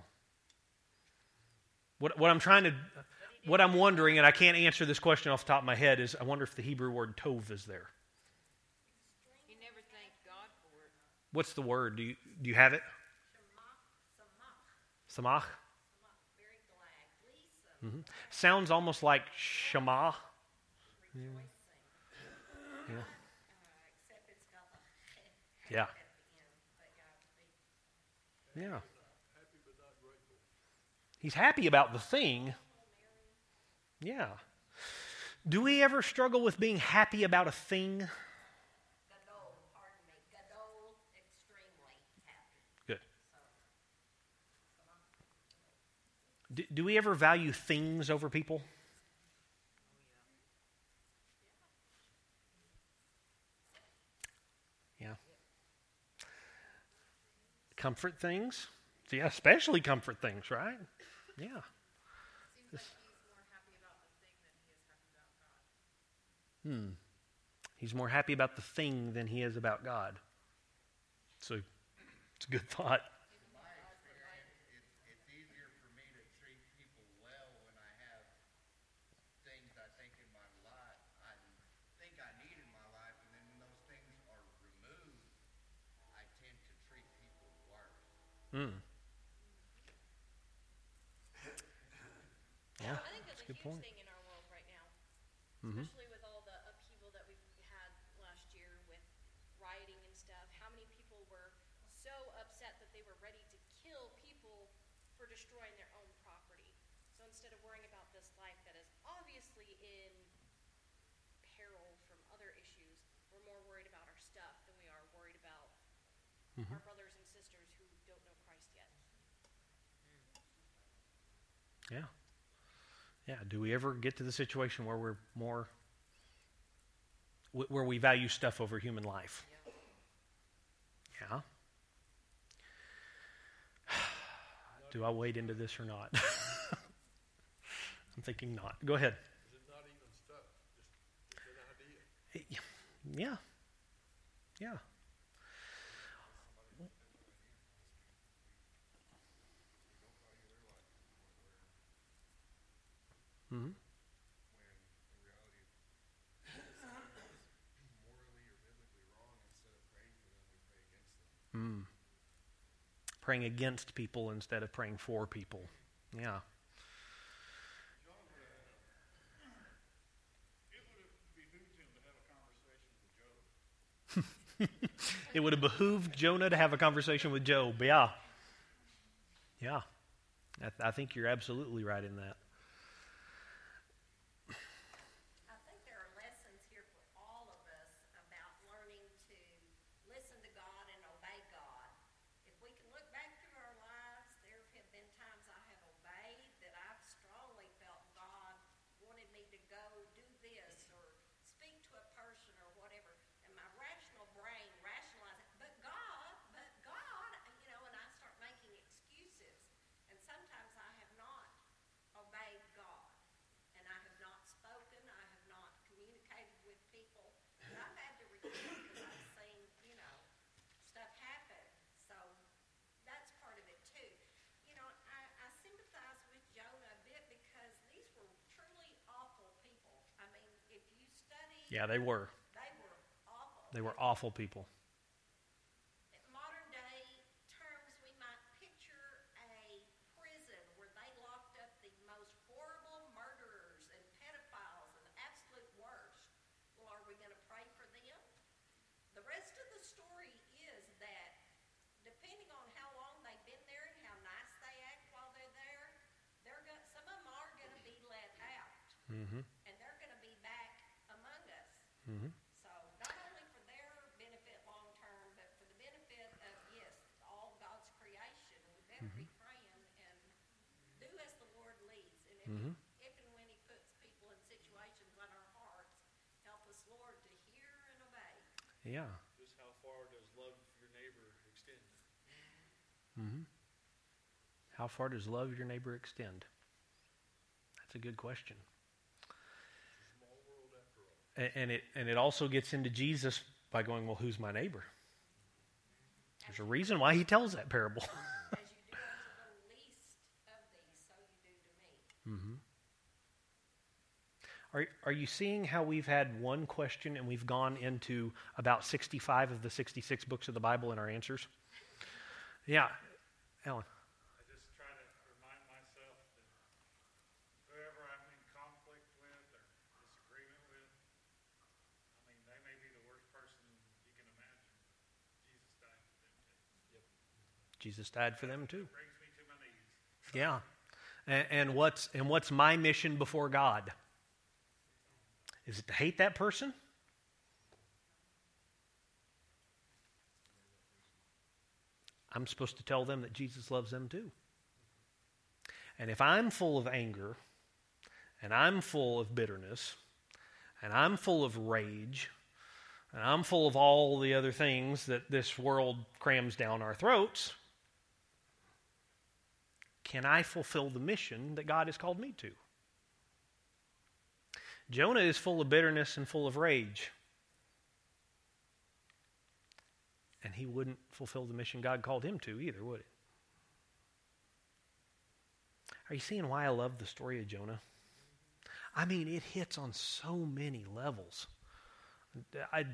What I'm wondering, and I can't answer this question off the top of my head, is I wonder if the Hebrew word tov is there. He never thanked God for it. What's the word? Do you have it? Samach. Very glad. Lisa. Sounds almost like Shema. Yeah. Except it's got the Yeah. at the end. But God, Yeah. Happy but not grateful. He's happy about the thing. Yeah. Do we ever struggle with being happy about a thing? Gadol, pardon me, Gadol, extremely happy. Good. Do we ever value things over people? Yeah. Comfort things? Yeah, especially comfort things, right? Yeah. Seems like he's more happy about the thing than he is happy about God. He's more happy about the thing than he is about God. So it's a good thought. My experience a good point. thing in our world right now, Mhm. especially with all the upheaval that we've had last year with rioting and stuff. How many people were so upset that they were ready to kill people for destroying their own property? So instead of worrying about this life that is obviously in peril from other issues, we're more worried about our stuff than we are worried about our brothers and sisters who don't know Christ yet. Yeah. Yeah. Do we ever get to the situation where we're more, where we value stuff over human life? Yeah. Do I wade into this or not? I'm thinking not. Go ahead. Is it not even stuff? Just an idea. Yeah. Yeah. Mm-hmm. when in reality it's morally or biblically wrong. Instead of praying for them, we pray against them. Praying against people instead of praying for people. Yeah. John would have, it would have behooved him to have a conversation with Job. It would have behooved Jonah to have a conversation with Job. Yeah. Yeah. I think you're absolutely right in that. I think there are lessons here for all of us about learning to listen to God and obey God. If we can look back through our lives, there have been times I have obeyed that I've strongly felt God wanted me to go do this or speak to a person or whatever. And my rational brain rationalizes, but God, and I start making excuses. And sometimes I have not obeyed God. And I have not spoken, I have not communicated with people. But I've had to repent because I've seen, stuff happen. So that's part of it too. I sympathize with Jonah a bit because these were truly awful people. I mean, if you study, Yeah, they were. they were awful. They were awful people. In modern day terms, we might picture a prison where they locked up the most horrible murderers and pedophiles and the absolute worst. Well, are we going to pray for them? The rest of the story is that depending on how long they've been there and how nice they act while they're there, some of them are going to be let out. Mm-hmm. And they're going to be back among us. Mm-hmm. So not only for their benefit long term, but for the benefit of, yes, all God's creation, we better be praying and do as the Lord leads. And if and when He puts people in situations on our hearts, help us, Lord, to hear and obey. Yeah. Just how far does love your neighbor extend? Mm-hmm. How far does love your neighbor extend? That's a good question. Small world after all. And it also gets into Jesus by going, well, who's my neighbor? There's a reason why he tells that parable. As you do unto the least of these, so you do to me. Are you seeing how we've had one question and we've gone into about 65 of the 66 books of the Bible in our answers? Yeah. Alan. I just try to remind myself that whoever I'm in conflict with or disagreement with, I mean, they may be the worst person you can imagine. Jesus died for them too. Jesus died for them too. It brings me to my knees. Yeah. And what's my mission before God? Is it to hate that person? I'm supposed to tell them that Jesus loves them too. And if I'm full of anger, and I'm full of bitterness, and I'm full of rage, and I'm full of all the other things that this world crams down our throats, can I fulfill the mission that God has called me to? Jonah is full of bitterness and full of rage. And he wouldn't fulfill the mission God called him to either, would he? Are you seeing why I love the story of Jonah? I mean, it hits on so many levels. I'm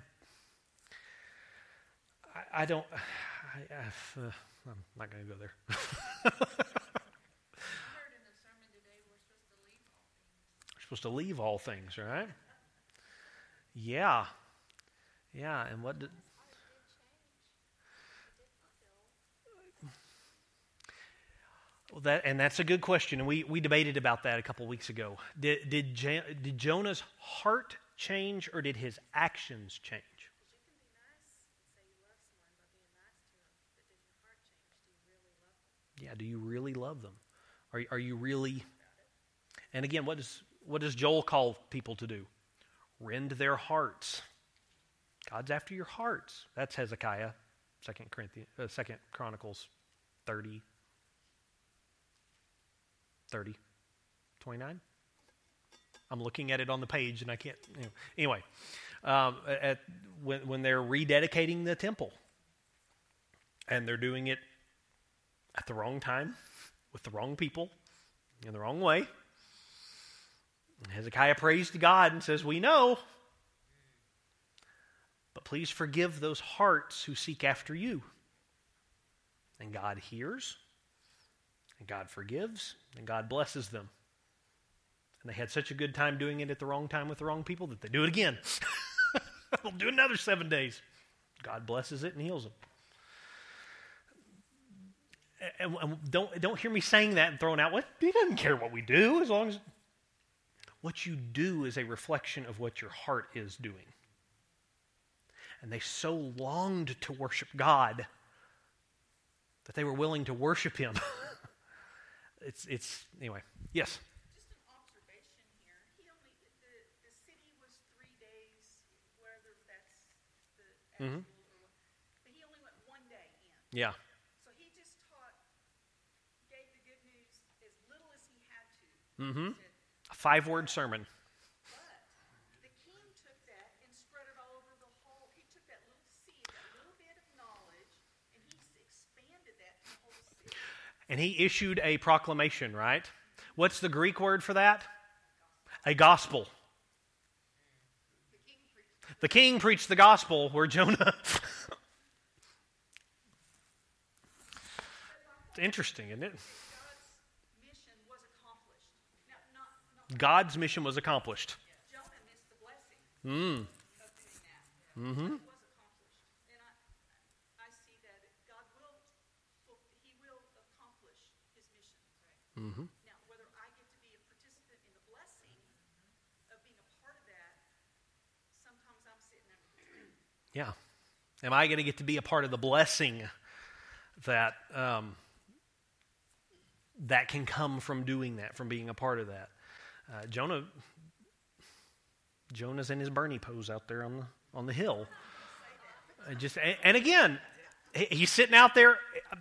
not going to go there. I heard in the sermon today we're supposed to leave all things. supposed to leave all things, right? Yeah. Yeah, and what did... Well, that's a good question, and we debated about that a couple weeks ago. Did Jonah's heart change, or did his actions change? Yeah, do you really love them? Are you really... And again, what does Joel call people to do? Rend their hearts. God's after your hearts. That's Hezekiah, 2 Chronicles 30, 29. I'm looking at it on the page and I can't... Anyway, when they're rededicating the temple, and they're doing it at the wrong time, with the wrong people, in the wrong way, Hezekiah prays to God and says, we know, but please forgive those hearts who seek after you. And God hears, and God forgives, and God blesses them. And they had such a good time doing it at the wrong time with the wrong people that they do it again. They'll do another 7 days. God blesses it and heals them. And don't hear me saying that and throwing out, what? He doesn't care what we do, as long as... What you do is a reflection of what your heart is doing. And they so longed to worship God that they were willing to worship Him. It's anyway. Yes. Just an observation here. The city was 3 days, whether that's the actual or what, but he only went 1 day in. Yeah. So he just gave the good news as little as he had to. Mm-hmm. Said, A 5-word sermon. but the king took that and spread it all over the whole. He took that little seed, that little bit of knowledge, and he expanded that to the whole city. And he issued a proclamation, right? What's the Greek word for that? A gospel. The king preached the gospel where Jonah... It's interesting, isn't it? God's mission was accomplished. Now, not God's mission was accomplished. Jonah missed the blessing of doing that. Mm-hmm. It was accomplished. And I see that God He will accomplish His mission. Mm-hmm. Now, whether I get to be a participant in the blessing of being a part of that, sometimes I'm sitting under the tree. Yeah. Am I going to get to be a part of the blessing that that can come from doing that, from being a part of that? Jonah's in his Bernie pose out there on the hill. And again, he's sitting out there.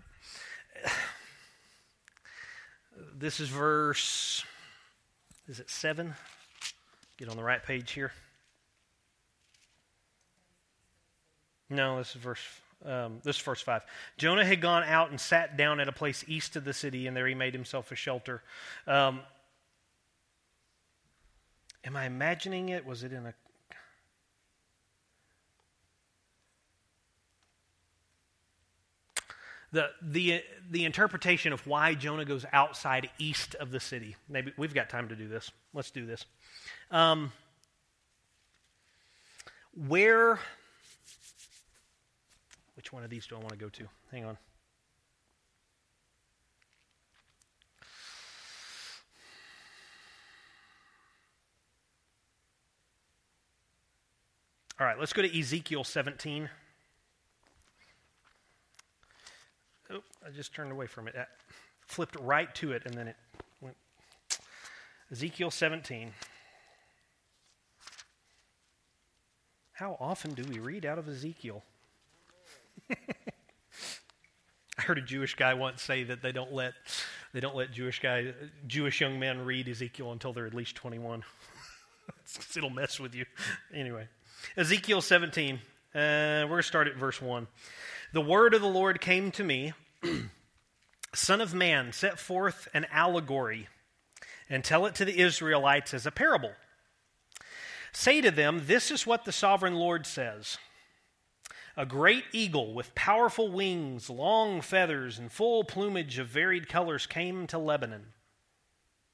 This is verse, is it 7? Get on the right page here. No, this is verse 5. Jonah had gone out and sat down at a place east of the city, and there he made himself a shelter. Am I imagining it? Was it in a... The interpretation of why Jonah goes outside east of the city. Maybe we've got time to do this. Let's do this. Which one of these do I want to go to? Hang on. All right, let's go to Ezekiel 17. Oh, I just turned away from it. I flipped right to it, and then it went. Ezekiel 17. How often do we read out of Ezekiel? I heard a Jewish guy once say that they don't let Jewish young men read Ezekiel until they're at least 21. It'll mess with you. Anyway, Ezekiel 17. We're going to start at verse 1. The word of the Lord came to me, Son of man, set forth an allegory and tell it to the Israelites as a parable. Say to them, this is what the sovereign Lord says. A great eagle with powerful wings, long feathers, and full plumage of varied colors came to Lebanon.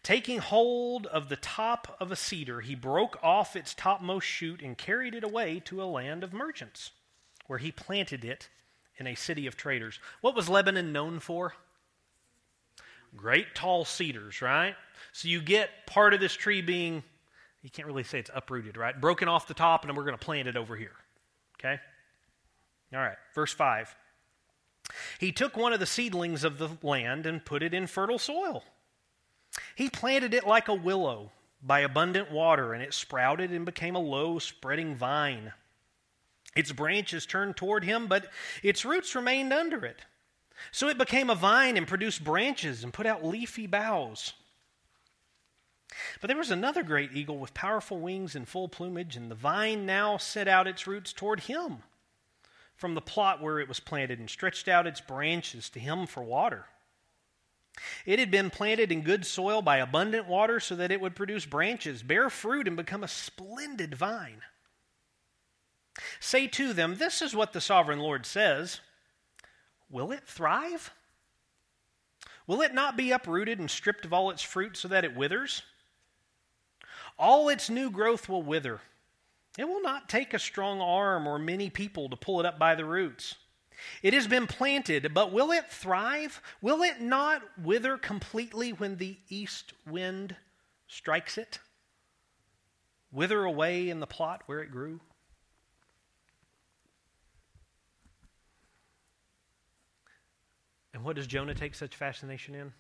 Taking hold of the top of a cedar, he broke off its topmost shoot and carried it away to a land of merchants, where he planted it in a city of traders. What was Lebanon known for? Great tall cedars, right? So you get part of this tree being, you can't really say it's uprooted, right? Broken off the top, and then we're going to plant it over here. Okay? All right, verse 5. He took one of the seedlings of the land and put it in fertile soil. He planted it like a willow by abundant water, and it sprouted and became a low, spreading vine. Its branches turned toward him, but its roots remained under it. So it became a vine and produced branches and put out leafy boughs. But there was another great eagle with powerful wings and full plumage, and the vine now set out its roots toward him from the plot where it was planted and stretched out its branches to him for water. It had been planted in good soil by abundant water so that it would produce branches, bear fruit, and become a splendid vine. Say to them, this is what the sovereign Lord says. Will it thrive? Will it not be uprooted and stripped of all its fruit so that it withers? All its new growth will wither. It will not take a strong arm or many people to pull it up by the roots. It has been planted, but will it thrive? Will it not wither completely when the east wind strikes it? Wither away in the plot where it grew? And what does Jonah take such fascination in?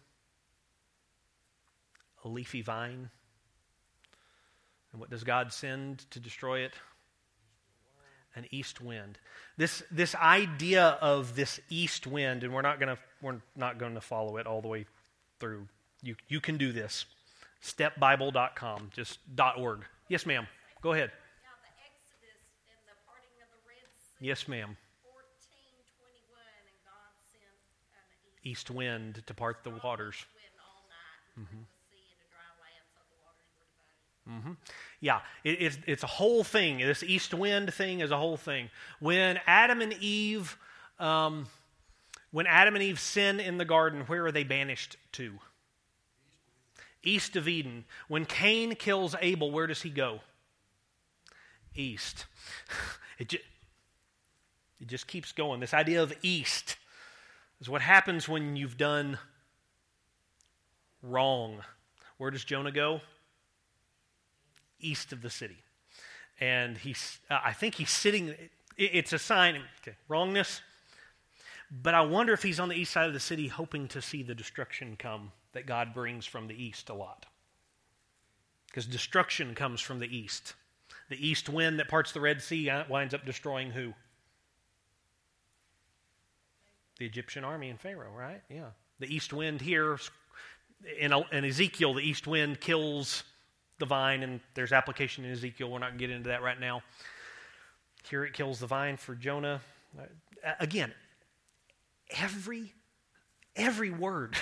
A leafy vine. And what does God send to destroy it? An east wind. This idea of this east wind, and we're not going to follow it all the way through. You can do this. Stepbible.com, just .org. Yes, ma'am. Go ahead. Now the Exodus and the parting of the Red Sea. Yes, ma'am. 14:21, and God sent an East wind to part the waters. wind all night and the sea and the dry land, so the waters were divided. Yeah, it's a whole thing. This east wind thing is a whole thing. When Adam and Eve sin in the garden, where are they banished to? East of Eden. When Cain kills Abel, where does he go? East. It just keeps going. This idea of east is what happens when you've done wrong. Where does Jonah go? East of the city. And I think he's sitting, it's a sign, okay, wrongness, but I wonder if he's on the east side of the city hoping to see the destruction come that God brings from the east a lot. Because destruction comes from the east. The east wind that parts the Red Sea winds up destroying who? The Egyptian army and Pharaoh, right? Yeah. The east wind here, in Ezekiel, the east wind kills the vine, and there's application in Ezekiel. We're not going to get into that right now. Here it kills the vine for Jonah. Again, every word,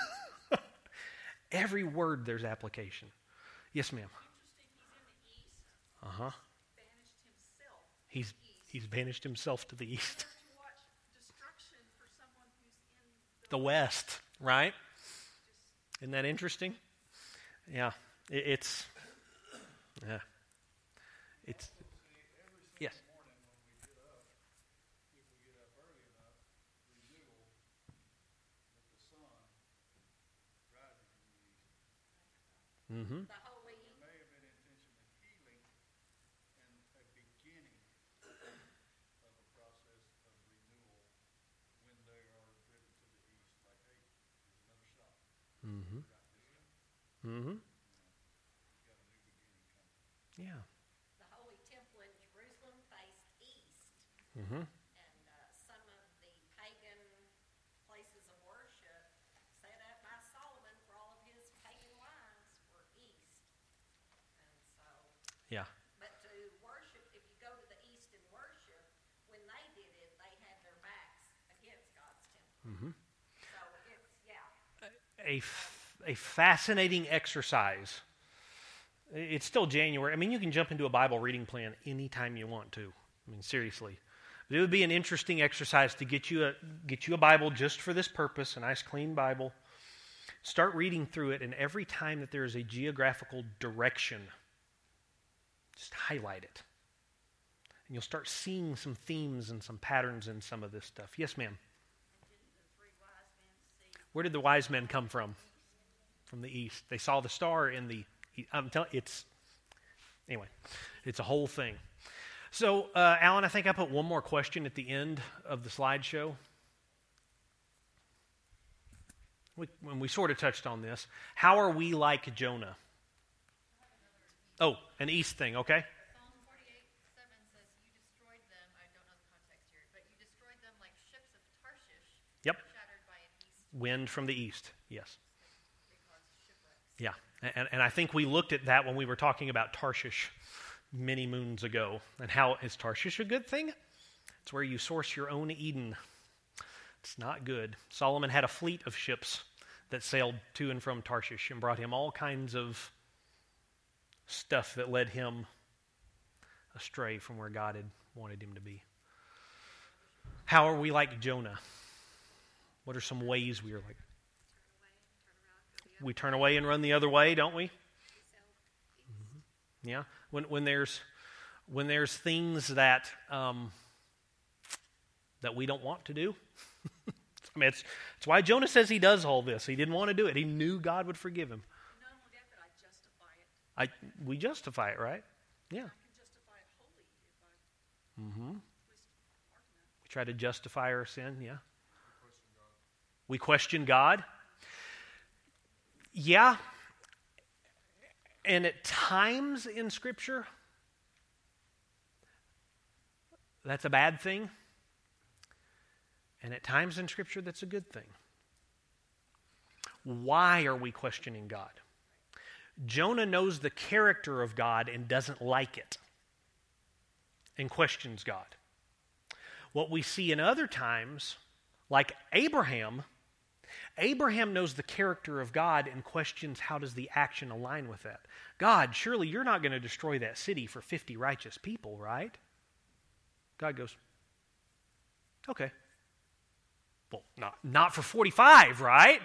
every word there's application. Yes, ma'am. Interesting, he's in the east. Banished himself. He's banished himself to the east. To watch destruction for someone who's in The west, right? Isn't that interesting? Yeah. It's yes. Morning when we get up, if we get up early enough, renewal with the sun rising from the east. Mm-hmm. The holy It may have been intentionally healing and a beginning of a process of renewal when they are driven to the east, like, hey, here's another shot. Mm-hmm. Got this guy. Mm-hmm. Got a new beginning coming. Yeah. the holy temple in Jerusalem faced east. Mm-hmm. And some of the pagan places of worship set up by Solomon for all of his pagan wives were east. And so, Yeah. but to worship, if you go to the east and worship, when they did it, they had their backs against God's temple. Mm-hmm. So it's, yeah. A fascinating exercise. It's still January. I mean, you can jump into a Bible reading plan anytime you want to. I mean, seriously. But it would be an interesting exercise to get you a Bible just for this purpose, a nice clean Bible, Start reading through it, and every time that there is a geographical direction, just highlight it. And you'll start seeing some themes and some patterns in some of this stuff. Yes, ma'am? Where did the wise men come from? From the east. They saw the star in the... I'm telling anyway, it's a whole thing. So, Alan, I think I put one more question at the end of the slideshow. When we sort of touched on this. How are we like Jonah? Oh, an east thing, okay? Psalm 48:7 says, "You destroyed them." I don't know the context here, but you destroyed them like ships of Tarshish. Yep. Shattered by an east Wind from the east, yes. they caused shipwrecks. Yeah, and I think we looked at that when we were talking about Tarshish many moons ago. And how is Tarshish a good thing? It's where you source your own Eden. It's not good. Solomon had a fleet of ships that sailed to and from Tarshish and brought him all kinds of stuff that led him astray from where God had wanted him to be. How are we like Jonah? What are some ways we are like? We turn away and run the other way, don't we? Mm-hmm. Yeah. When there's things that that we don't want to do. I mean, it's why Jonah says he does all this. He didn't want to do it. He knew God would forgive him. Not only that, but I justify it. We justify it, right? Yeah. I can justify it wholly if I Mm-hmm. twist hard enough. We try to justify our sin, yeah. We question God. Yeah. And at times in Scripture, that's a bad thing. And at times in Scripture, that's a good thing. Why are we questioning God? Jonah knows the character of God and doesn't like it and questions God. What we see in other times, like Abraham knows the character of God and questions how does the action align with that. God, surely you're not going to destroy that city for 50 righteous people, right? God goes, okay. Well, not for 45, right?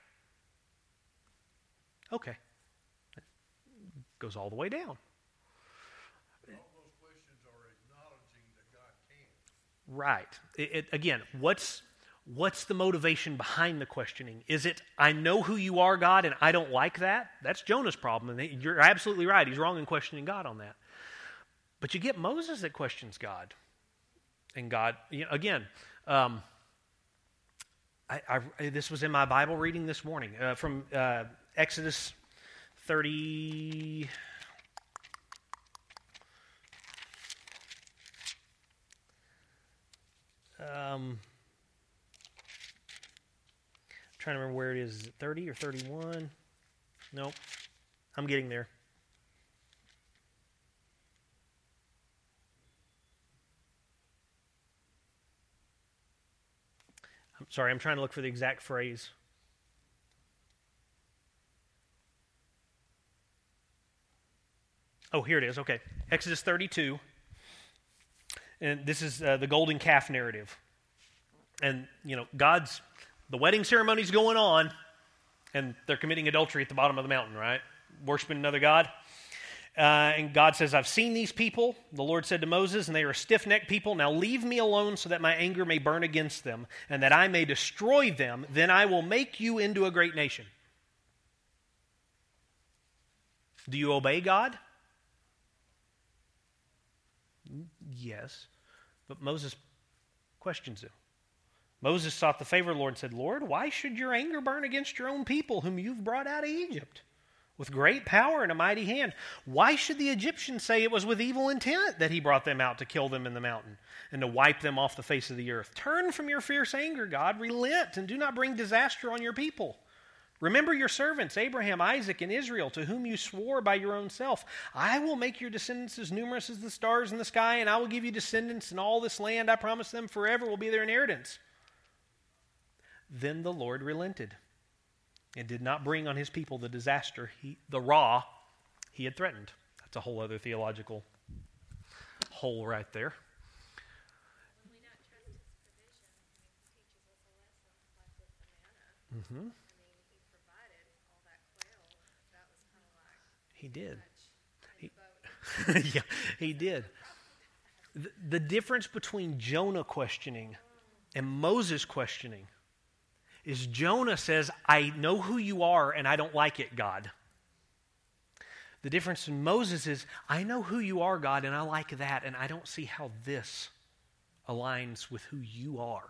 Okay. Goes all the way down. All those questions are acknowledging that God can. Right. Again, what's the motivation behind the questioning? Is it, I know who you are, God, and I don't like that? That's Jonah's problem, and you're absolutely right. He's wrong in questioning God on that. But you get Moses that questions God. And God, again, this was in my Bible reading this morning from Exodus 30. Trying to remember where it is. Is it 30 or 31? Nope. I'm getting there. I'm sorry, I'm trying to look for the exact phrase. Oh, here it is. Okay. Exodus 32. And this is the golden calf narrative. And, the wedding ceremony's going on, and they're committing adultery at the bottom of the mountain, right? Worshiping another god. And God says, I've seen these people. The Lord said to Moses, and they are a stiff-necked people. Now leave me alone so that my anger may burn against them, and that I may destroy them. Then I will make you into a great nation. Do you obey God? Yes. But Moses questions him. Moses sought the favor of the Lord and said, Lord, why should your anger burn against your own people whom you've brought out of Egypt with great power and a mighty hand? Why should the Egyptians say it was with evil intent that he brought them out to kill them in the mountain and to wipe them off the face of the earth? Turn from your fierce anger, God, relent, and do not bring disaster on your people. Remember your servants, Abraham, Isaac, and Israel, to whom you swore by your own self. I will make your descendants as numerous as the stars in the sky, and I will give you descendants, and all this land I promise them forever will be their inheritance. Then the Lord relented and did not bring on his people the disaster, the raw, he had threatened. That's a whole other theological hole right there. When we not trust his provision, he teaches us a lesson like with the manna. Mm-hmm. He provides. He did. Yeah, he did. The difference between Jonah questioning and Moses questioning is Jonah says, I know who you are and I don't like it, God. The difference in Moses is, I know who you are, God, and I like that, and I don't see how this aligns with who you are.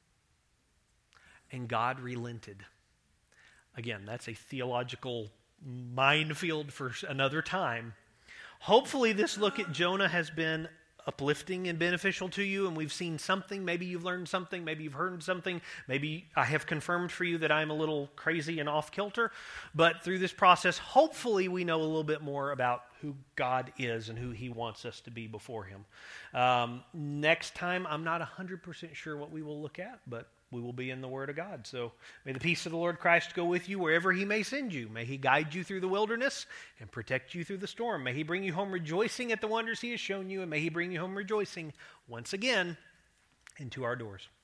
And God relented. Again, that's a theological minefield for another time. Hopefully this look at Jonah has been uplifting and beneficial to you, and we've seen something. Maybe you've learned something. Maybe you've heard something. Maybe I have confirmed for you that I'm a little crazy and off kilter. But through this process, hopefully we know a little bit more about who God is and who he wants us to be before him. Next time, I'm not 100% sure what we will look at, but we will be in the Word of God. So may the peace of the Lord Christ go with you wherever he may send you. May he guide you through the wilderness and protect you through the storm. May he bring you home rejoicing at the wonders he has shown you, and may he bring you home rejoicing once again into our doors.